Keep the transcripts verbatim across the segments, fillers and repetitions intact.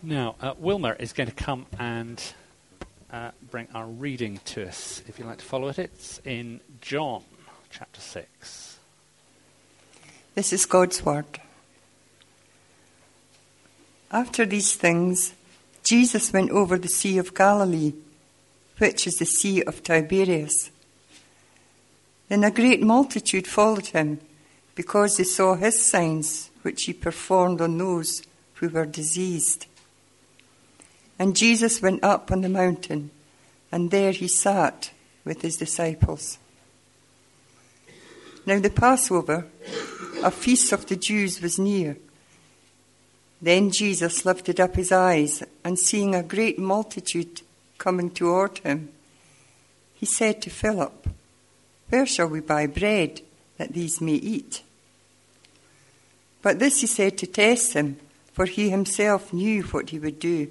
Now, uh, Wilma is going to come and uh, bring our reading to us. If you'd like to follow it, it's in John chapter six. This is God's word. After these things, Jesus went over the Sea of Galilee, which is the Sea of Tiberias. Then a great multitude followed him, because they saw his signs, which he performed on those who were diseased. And Jesus went up on the mountain, and there he sat with his disciples. Now the Passover, a feast of the Jews, was near. Then Jesus lifted up his eyes, and seeing a great multitude coming toward him, he said to Philip, "Where shall we buy bread, that these may eat?" But this he said to test him, for he himself knew what he would do.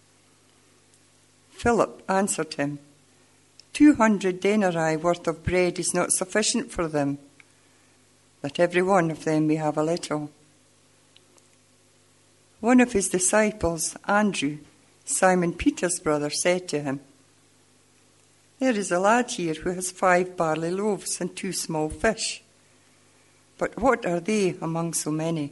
Philip answered him, Two hundred denarii worth of bread is not sufficient for them, that every one of them may have a little. One of his disciples, Andrew, Simon Peter's brother, said to him, "There is a lad here who has five barley loaves and two small fish. But what are they among so many?"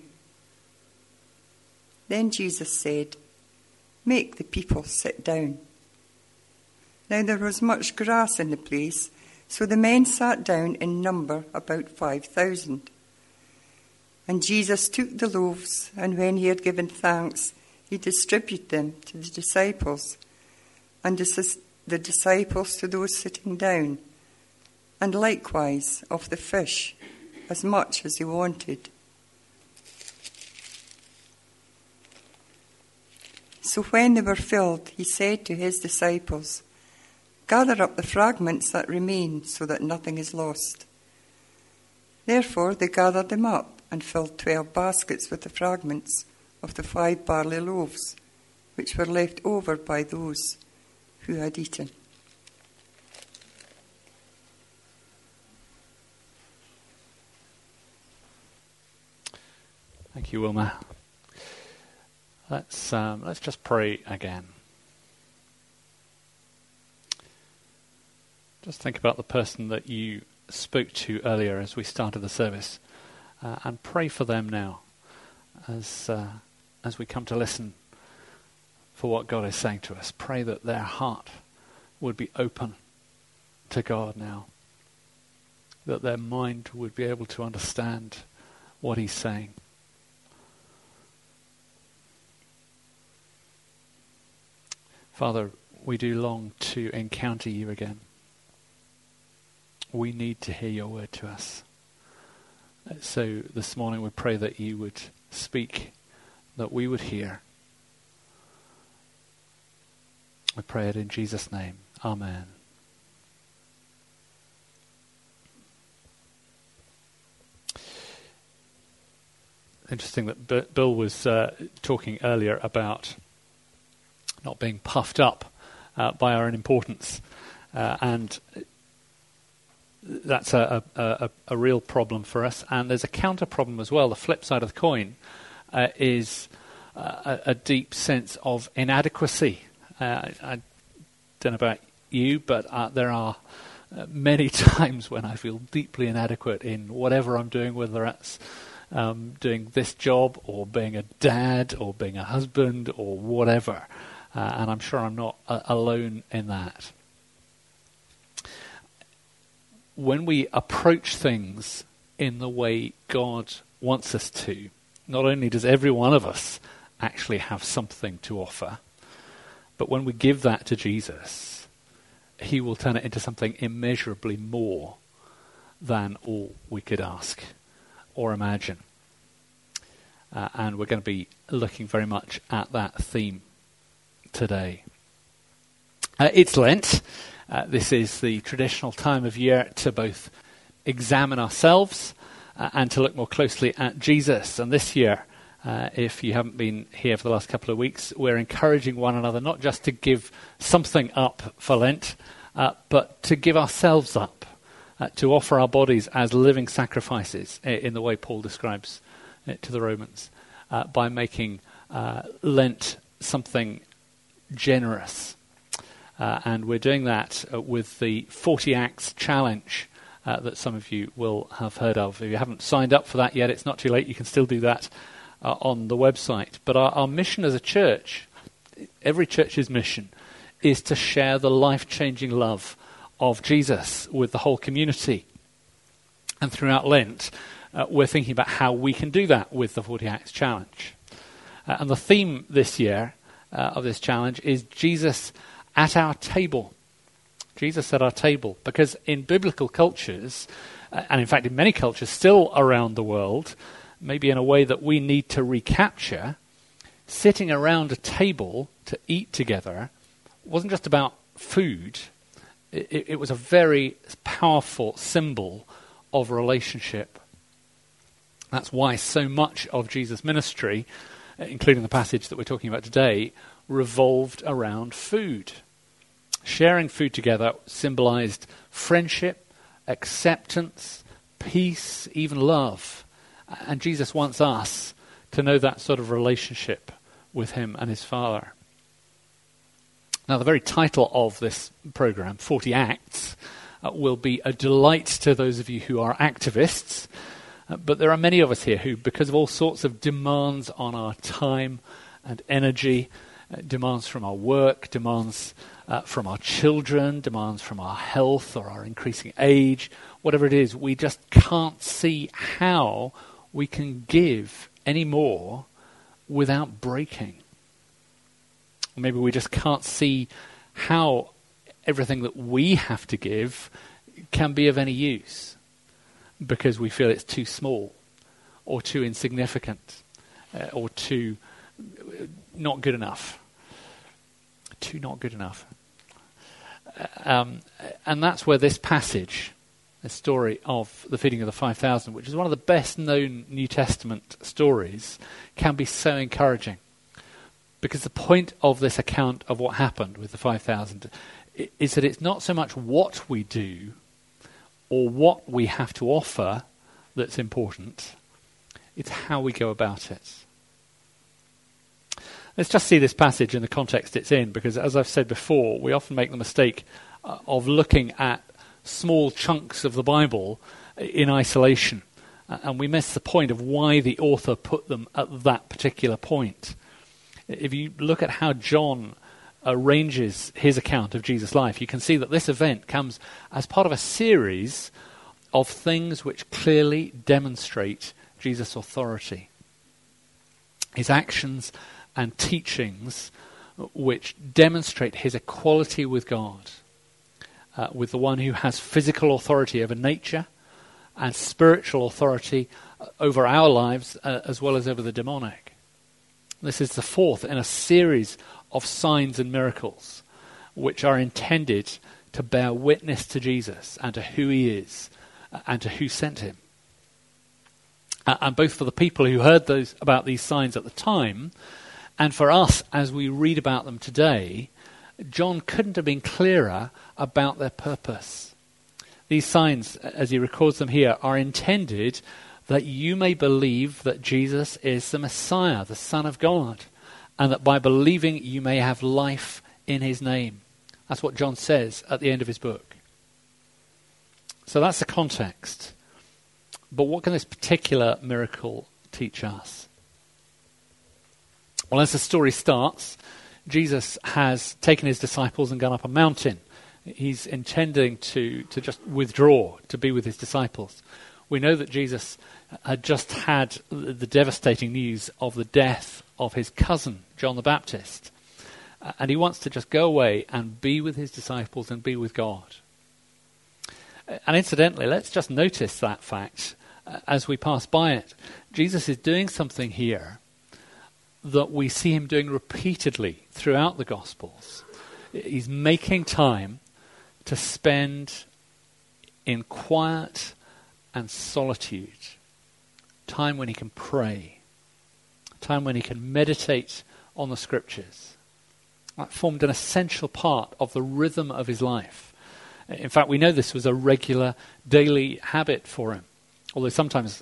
Then Jesus said, "Make the people sit down." Now there was much grass in the place, so the men sat down in number about five thousand. And Jesus took the loaves, and when he had given thanks, he distributed them to the disciples, and the disciples to those sitting down, and likewise of the fish, as much as they wanted. So when they were filled, he said to his disciples, "Gather up the fragments that remain, so that nothing is lost." Therefore they gathered them up and filled twelve baskets with the fragments of the five barley loaves, which were left over by those who had eaten. Thank you, Wilma. Let's um, let's just pray again. Just think about the person that you spoke to earlier as we started the service, uh, and pray for them now as uh, as we come to listen for what God is saying to us. Pray that their heart would be open to God now, that their mind would be able to understand what he's saying. Father, we do long to encounter you again. We need to hear your word to us. So this morning we pray that you would speak, that we would hear. We pray it in Jesus' name. Amen. Interesting that B- Bill was uh, talking earlier about not being puffed up uh, by our own importance. Uh, and that's a, a, a real problem for us. And there's a counter problem as well. The flip side of the coin uh, is uh, a, a deep sense of inadequacy. Uh, I, I don't know about you, but uh, there are uh, many times when I feel deeply inadequate in whatever I'm doing, whether that's um, doing this job or being a dad or being a husband or whatever. Uh, and I'm sure I'm not uh, alone in that. When we approach things in the way God wants us to, not only does every one of us actually have something to offer, but when we give that to Jesus, he will turn it into something immeasurably more than all we could ask or imagine. Uh, and we're going to be looking very much at that theme today. Uh, it's Lent. Uh, this is the traditional time of year to both examine ourselves uh, and to look more closely at Jesus. And this year, uh, if you haven't been here for the last couple of weeks, we're encouraging one another not just to give something up for Lent, uh, but to give ourselves up, uh, to offer our bodies as living sacrifices in the way Paul describes it to the Romans, uh, by making uh, Lent something generous. Uh, and we're doing that uh, with the forty Acts Challenge uh, that some of you will have heard of. If you haven't signed up for that yet, it's not too late. You can still do that uh, on the website. But our, our mission as a church, every church's mission, is to share the life-changing love of Jesus with the whole community. And throughout Lent, uh, we're thinking about how we can do that with the forty Acts Challenge. Uh, and the theme this year uh, of this challenge is Jesus at our table. Jesus at our table. Because in biblical cultures, uh, and in fact in many cultures still around the world, maybe in a way that we need to recapture, sitting around a table to eat together wasn't just about food. It, it was a very powerful symbol of relationship. That's why so much of Jesus' ministry, including the passage that we're talking about today, revolved around food. Sharing food together symbolized friendship, acceptance, peace, even love. And Jesus wants us to know that sort of relationship with him and his Father. Now, the very title of this program, forty Acts, uh, will be a delight to those of you who are activists. Uh, but there are many of us here who, because of all sorts of demands on our time and energy, uh, demands from our work, demands uh, from our children, demands from our health or our increasing age, whatever it is, we just can't see how we can give any more without breaking. Maybe we just can't see how everything that we have to give can be of any use because we feel it's too small or too insignificant uh, or too not good enough. Too not good enough. Um, and that's where this passage, the story of the feeding of the five thousand, which is one of the best known New Testament stories, can be so encouraging. Because the point of this account of what happened with the five thousand is that it's not so much what we do or what we have to offer that's important, it's how we go about it. Let's just see this passage in the context it's in, because as I've said before, we often make the mistake uh, of looking at small chunks of the Bible in isolation, uh, and we miss the point of why the author put them at that particular point. If you look at how John arranges his account of Jesus' life, you can see that this event comes as part of a series of things which clearly demonstrate Jesus' authority. His actions and teachings which demonstrate his equality with God, uh, with the one who has physical authority over nature and spiritual authority over our lives uh, as well as over the demonic. This is the fourth in a series of signs and miracles which are intended to bear witness to Jesus and to who he is and to who sent him. And both for the people who heard those about these signs at the time and for us as we read about them today, John couldn't have been clearer about their purpose. These signs, as he records them here, are intended that you may believe that Jesus is the Messiah, the Son of God, and that by believing you may have life in his name. That's what John says at the end of his book. So that's the context. But what can this particular miracle teach us? Well, as the story starts, Jesus has taken his disciples and gone up a mountain. He's intending to, to just withdraw, to be with his disciples. We know that Jesus had just had the devastating news of the death of his cousin, John the Baptist. And he wants to just go away and be with his disciples and be with God. And incidentally, let's just notice that fact as we pass by it. Jesus is doing something here that we see him doing repeatedly throughout the Gospels. He's making time to spend in quiet and solitude, time when he can pray, time when he can meditate on the scriptures. That formed an essential part of the rhythm of his life. In fact, we know this was a regular daily habit for him, although sometimes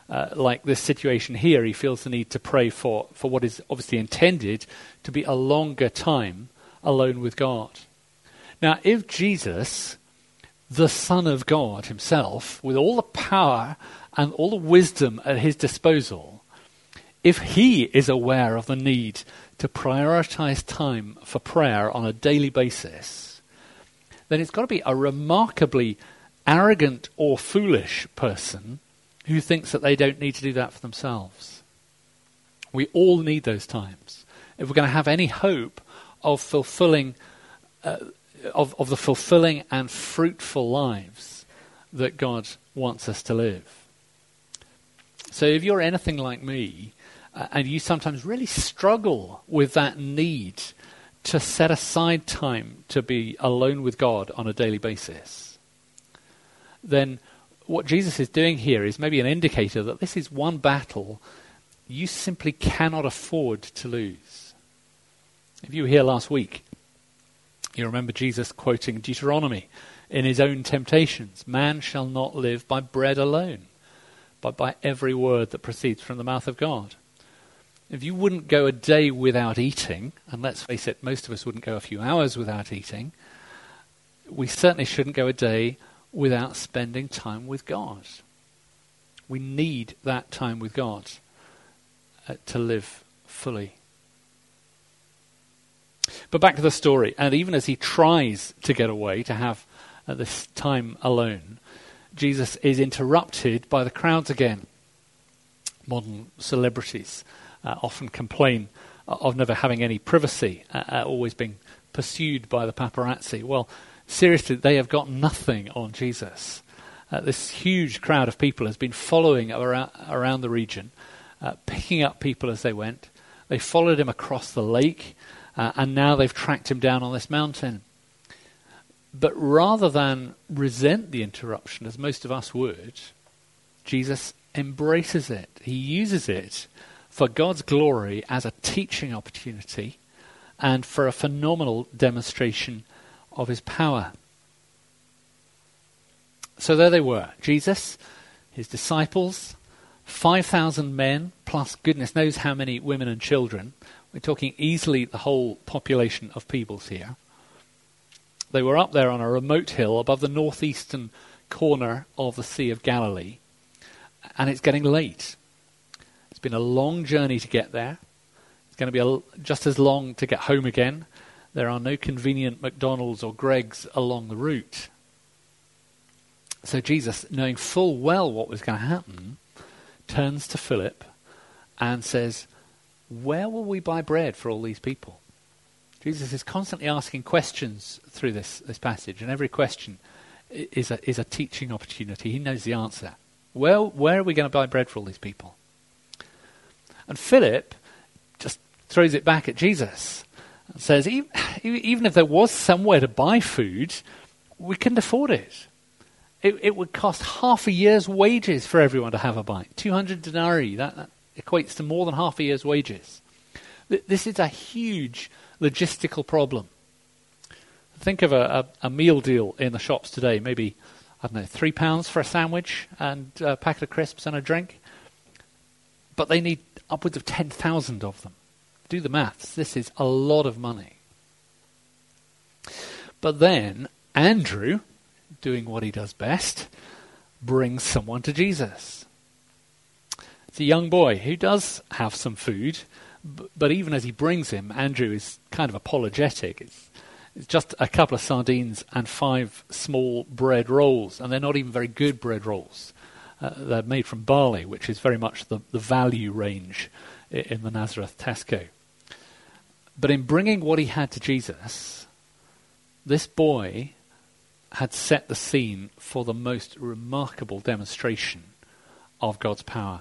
uh, like this situation here, he feels the need to pray for, for what is obviously intended to be a longer time alone with God. Now, if Jesus, the Son of God himself, with all the power and all the wisdom at his disposal, if he is aware of the need to prioritize time for prayer on a daily basis, then it's got to be a remarkably arrogant or foolish person who thinks that they don't need to do that for themselves. We all need those times. If we're going to have any hope of fulfilling, uh, of, of the fulfilling and fruitful lives that God wants us to live. So if you're anything like me, uh, and you sometimes really struggle with that need to set aside time to be alone with God on a daily basis, then what Jesus is doing here is maybe an indicator that this is one battle you simply cannot afford to lose. If you were here last week, you remember Jesus quoting Deuteronomy in his own temptations. Man shall not live by bread alone, but by every word that proceeds from the mouth of God. If you wouldn't go a day without eating, and let's face it, most of us wouldn't go a few hours without eating, we certainly shouldn't go a day without spending time with God. We need that time with God uh, to live fully. But back to the story, and even as he tries to get away, to have uh, this time alone, Jesus is interrupted by the crowds again. Modern celebrities uh, often complain of never having any privacy, uh, always being pursued by the paparazzi. Well, seriously, they have got nothing on Jesus. Uh, this huge crowd of people has been following around, around the region, uh, picking up people as they went. They followed him across the lake, uh, and now they've tracked him down on this mountain. But rather than resent the interruption, as most of us would, Jesus embraces it. He uses it for God's glory as a teaching opportunity and for a phenomenal demonstration of his power. So there they were, Jesus, his disciples, five thousand men, plus goodness knows how many women and children. We're talking easily the whole population of Peebles here. They were up there on a remote hill above the northeastern corner of the Sea of Galilee, and it's getting late. It's been a long journey to get there. It's going to be a, just as long to get home again. There are no convenient McDonald's or Greggs along the route. So Jesus, knowing full well what was going to happen, turns to Philip and says, "Where will we buy bread for all these people?" Jesus is constantly asking questions through this, this passage, and every question is a, is a teaching opportunity. He knows the answer. Well, where are we going to buy bread for all these people? And Philip just throws it back at Jesus and says, even, even if there was somewhere to buy food, we couldn't afford it. It, it would cost half a year's wages for everyone to have a bite. two hundred denarii, that, that equates to more than half a year's wages. Th- this is a huge logistical problem. Think of a, a, a meal deal in the shops today, maybe, I don't know, three pounds for a sandwich and a packet of crisps and a drink. But they need upwards of ten thousand of them. Do the maths. This is a lot of money. But then Andrew, doing what he does best, brings someone to Jesus. It's a young boy who does have some food, b- but even as he brings him, Andrew is kind of apologetic. It's, it's just a couple of sardines and five small bread rolls, and they're not even very good bread rolls. Uh, they're made from barley, which is very much the, the value range in, in the Nazareth Tesco. But in bringing what he had to Jesus, this boy had set the scene for the most remarkable demonstration of God's power.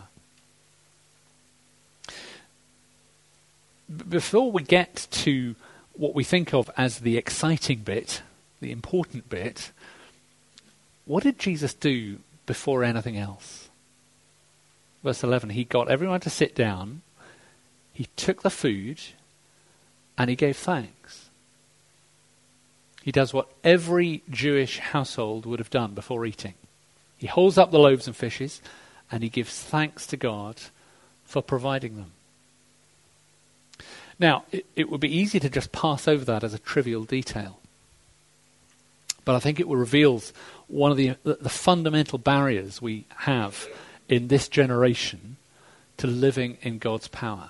B- before we get to what we think of as the exciting bit, the important bit, what did Jesus do before anything else? Verse eleven, he got everyone to sit down, he took the food, and he gave thanks. He does what every Jewish household would have done before eating. He holds up the loaves and fishes, and he gives thanks to God for providing them. Now, it, it would be easy to just pass over that as a trivial detail. But I think it reveals one of the, the, the fundamental barriers we have in this generation to living in God's power.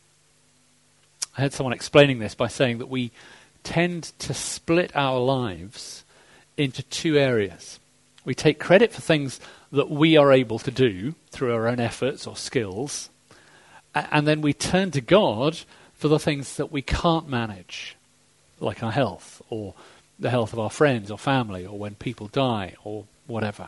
I had someone explaining this by saying that we tend to split our lives into two areas. We take credit for things that we are able to do through our own efforts or skills, and then we turn to God for the things that we can't manage, like our health, or the health of our friends or family, or when people die, or whatever.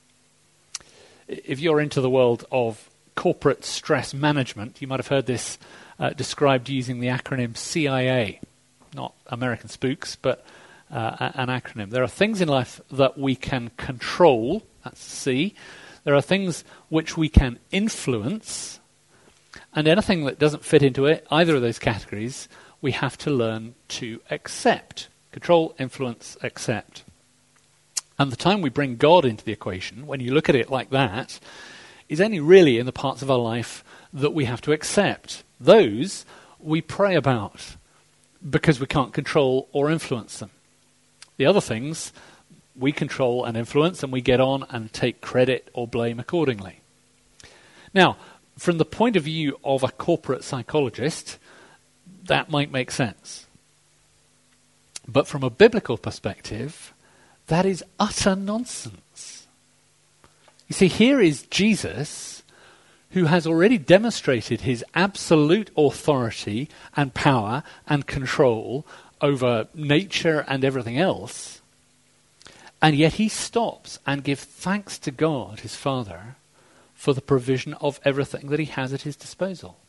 If you're into the world of corporate stress management, you might have heard this uh, described using the acronym C I A. Not American spooks, but uh, an acronym. There are things in life that we can control, that's C. There are things which we can influence, and anything that doesn't fit into it, either of those categories, we have to learn to accept. Control, influence, accept. And the time we bring God into the equation, when you look at it like that, is only really in the parts of our life that we have to accept. Those we pray about because we can't control or influence them. The other things we control and influence, and we get on and take credit or blame accordingly. Now, from the point of view of a corporate psychologist, that might make sense. But from a biblical perspective, that is utter nonsense. You see, here is Jesus, who has already demonstrated his absolute authority and power and control over nature and everything else, and yet he stops and gives thanks to God, his Father, for the provision of everything that he has at his disposal.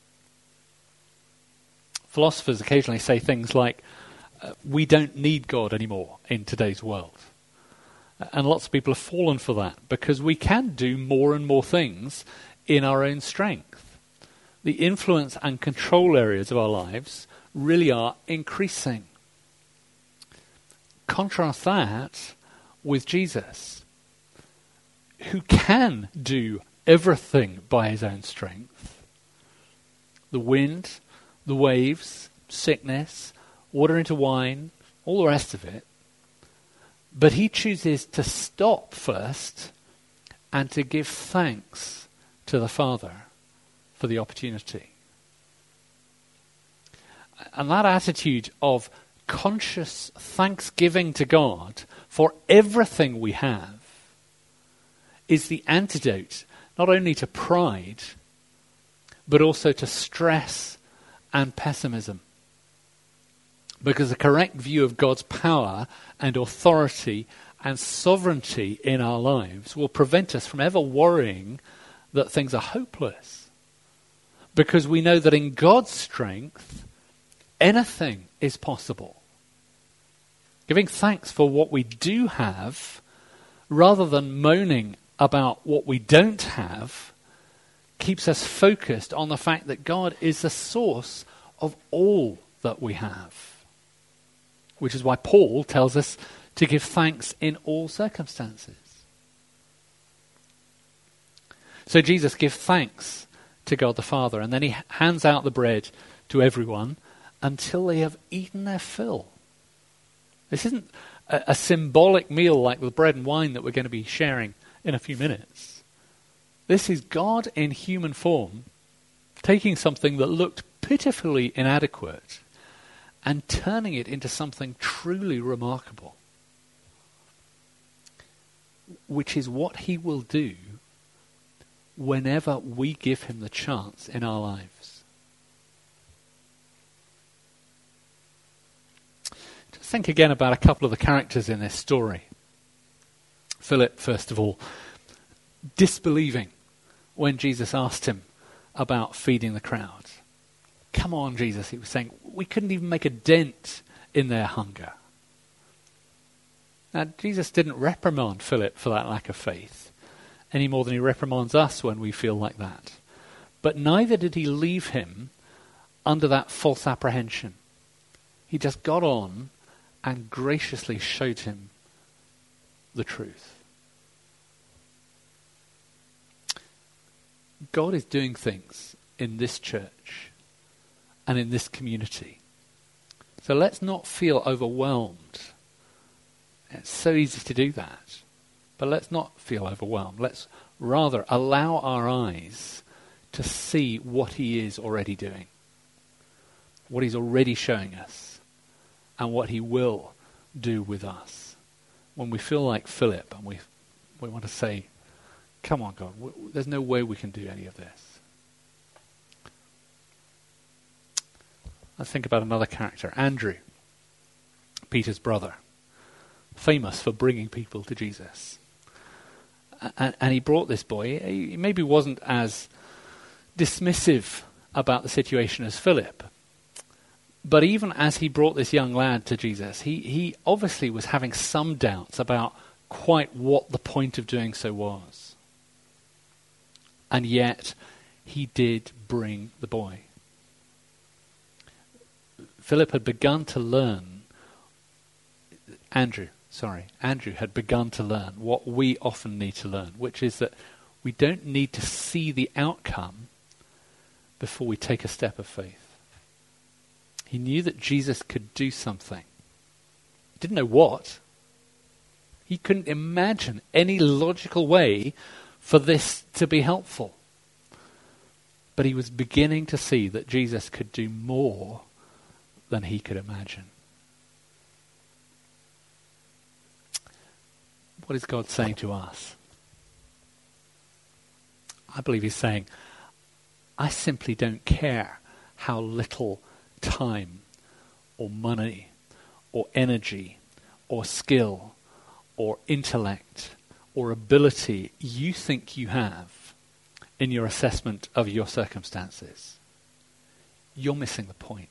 Philosophers occasionally say things like, uh, we don't need God anymore in today's world. And lots of people have fallen for that because we can do more and more things in our own strength. The influence and control areas of our lives really are increasing. Contrast that with Jesus, who can do everything by his own strength. The wind, the waves, sickness, water into wine, all the rest of it. But he chooses to stop first and to give thanks to the Father for the opportunity. And that attitude of conscious thanksgiving to God for everything we have is the antidote not only to pride, but also to stress and pessimism. Because a correct view of God's power and authority and sovereignty in our lives will prevent us from ever worrying that things are hopeless. Because we know that in God's strength, anything is possible. Giving thanks for what we do have, rather than moaning about what we don't have, keeps us focused on the fact that God is the source of all that we have. Which is why Paul tells us to give thanks in all circumstances. So Jesus gives thanks to God the Father, and then he hands out the bread to everyone until they have eaten their fill. This isn't a, a symbolic meal like the bread and wine that we're going to be sharing in a few minutes. This is God in human form taking something that looked pitifully inadequate and turning it into something truly remarkable, which is what he will do whenever we give him the chance in our lives. Just think again about a couple of the characters in this story. Philip, first of all, disbelieving when Jesus asked him about feeding the crowd. Come on, Jesus, he was saying, we couldn't even make a dent in their hunger. Now, Jesus didn't reprimand Philip for that lack of faith, any more than he reprimands us when we feel like that. But neither did he leave him under that false apprehension. He just got on and graciously showed him the truth. God is doing things in this church and in this community. So let's not feel overwhelmed. It's so easy to do that. But let's not feel overwhelmed. Let's rather allow our eyes to see what he is already doing, what he's already showing us, and what he will do with us. When we feel like Philip and we we want to say, come on, God, w- there's no way we can do any of this. Let's think about another character, Andrew, Peter's brother, famous for bringing people to Jesus. And, and he brought this boy. He maybe wasn't as dismissive about the situation as Philip. But even as he brought this young lad to Jesus, he, he obviously was having some doubts about quite what the point of doing so was. And yet, he did bring the boy. Philip had begun to learn, Andrew, sorry, Andrew had begun to learn what we often need to learn, which is that we don't need to see the outcome before we take a step of faith. He knew that Jesus could do something. He didn't know what. He couldn't imagine any logical way for this to be helpful. But he was beginning to see that Jesus could do more than he could imagine. What is God saying to us? I believe he's saying, I simply don't care how little time or money or energy or skill or intellect or ability you think you have in your assessment of your circumstances. You're missing the point.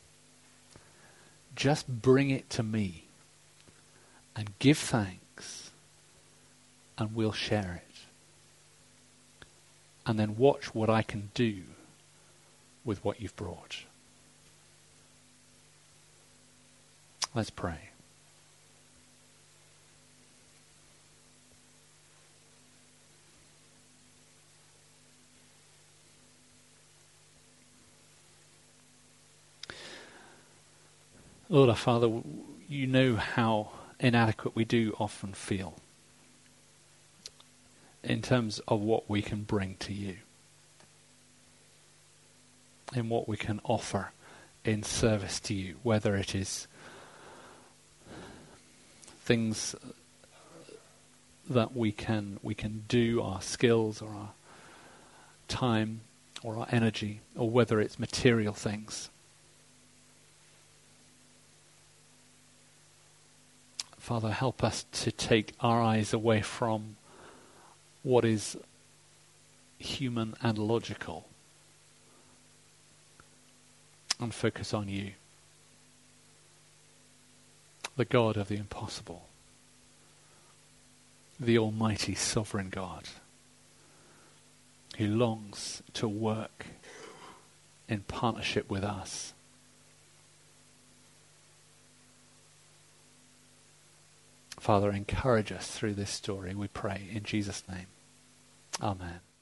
Just bring it to me and give thanks and we'll share it. And then watch what I can do with what you've brought. Let's pray. Lord our Father, you know how inadequate we do often feel in terms of what we can bring to you, in what we can offer in service to you, whether it is things that we can we can do, our skills or our time or our energy, or whether it's material things. Father, help us to take our eyes away from what is human and logical and focus on you, the God of the impossible, the Almighty Sovereign God, who longs to work in partnership with us. Father, encourage us through this story, we pray in Jesus' name. Amen.